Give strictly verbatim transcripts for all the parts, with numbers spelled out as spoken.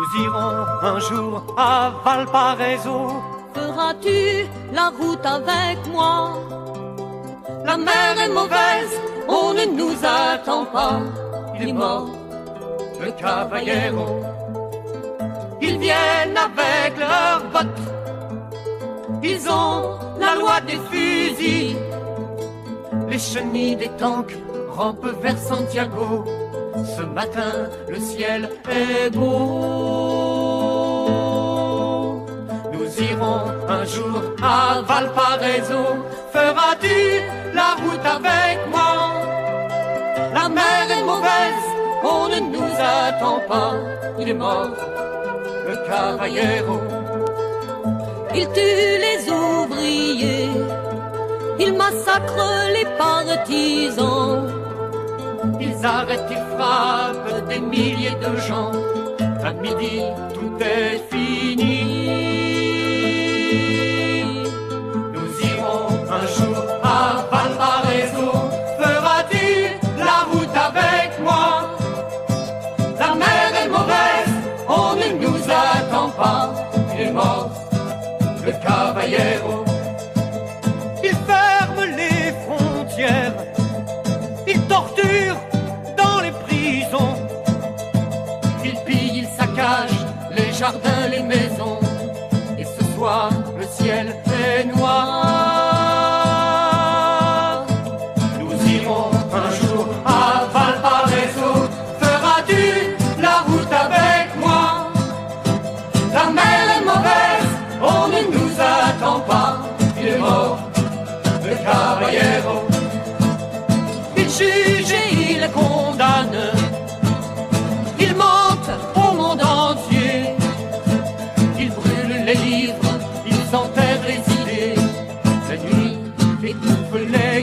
Nous irons un jour à Valparaiso. Feras-tu la route avec moi? La mer est mauvaise, on ne nous attend pas. Il est mort, le caballero. Ils viennent avec leurs bottes. Ils ont la loi des fusils. Les chenilles des tanks rampent vers Santiago. Ce matin, le ciel est beau. Nous irons un jour à Valparaiso. Feras-tu la route avec moi? La mer est mauvaise, on ne nous attend pas. Il est mort, le caballero. il tue les ouvriers, il massacre les partisans. Ils arrêtent et frappent des milliers de gens. À midi, tout est fini. Nous irons un jour à Valparaiso. Feras-tu la route avec moi? La mer est mauvaise, on ne nous attend pas. Il est mort, le caballero. Il ferme les frontières. Il torture dans les prisons. Il pille, il saccage les jardins, les maisons. Et ce soir, le ciel est noir. Nous irons un jour à Valparaiso. Feras-tu la route avec moi? La mer est mauvaise, on ne nous attend pas. Il est mort, le caballero. Il juge et il condamne. Il mente au monde entier. Il brûle les livres, il enterre les idées. La nuit étouffe les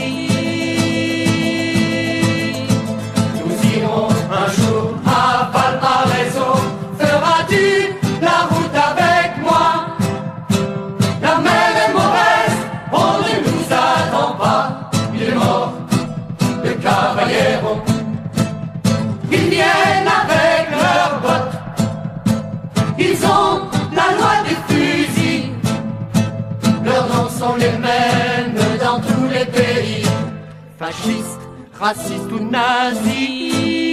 cris. Nous irons un jour à Valparaiso. Feras-tu la route avec moi? La mer est mauvaise, on ne nous attend pas. Il est mort, le caballero. Ils viennent avec leurs bottes. Ils ont la loi des fusils. Leurs noms sont les mêmes dans tous les pays. Fascistes, racistes ou nazis.